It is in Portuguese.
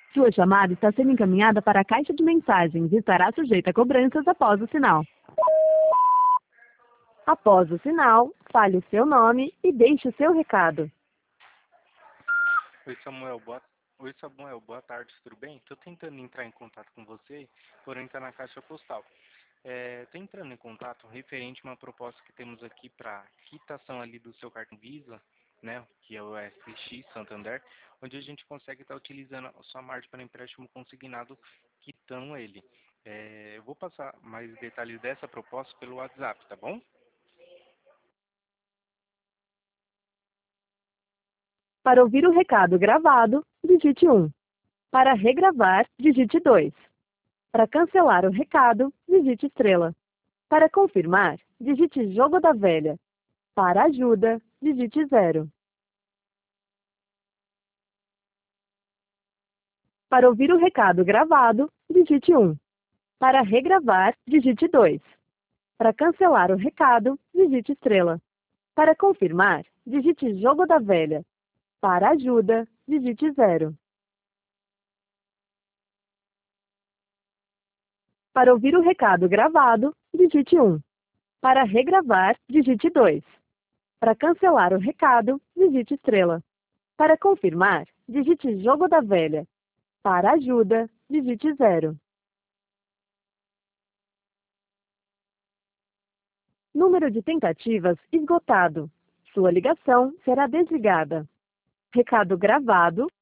Sua chamada está sendo encaminhada para a caixa de mensagens e estará sujeita a cobranças após o sinal. Após o sinal, fale o seu nome e deixe o seu recado. Oi, Samuel, boa tarde, tudo bem? Estou tentando entrar em contato com você, porém está na caixa postal. Estou entrando em contato referente a uma proposta que temos aqui para quitação ali do seu cartão Visa, né, que é o SX Santander, onde a gente consegue estar utilizando a sua margem para empréstimo consignado, quitando ele. Eu vou passar mais detalhes dessa proposta pelo WhatsApp, tá bom? Para ouvir o recado gravado, digite 1. Para regravar, digite 2. Para cancelar o recado, digite estrela. Para confirmar, digite jogo da velha. Para ajuda, digite 0. Para ouvir o recado gravado, digite 1. Para regravar, digite 2. Para cancelar o recado, digite estrela. Para confirmar, digite jogo da velha. Para ajuda, digite 0. Para ouvir o recado gravado, digite 1. Para regravar, digite 2. Para cancelar o recado, digite estrela. Para confirmar, digite jogo da velha. Para ajuda, digite 0. Número de tentativas esgotado. Sua ligação será desligada. Recado gravado